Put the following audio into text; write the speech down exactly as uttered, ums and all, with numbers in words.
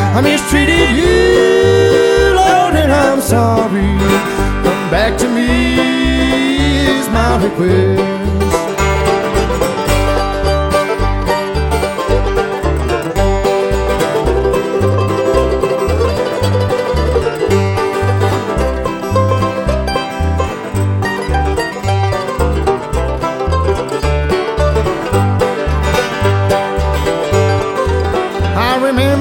I mistreated you, Lord, and I'm sorry. Come back to me is my request.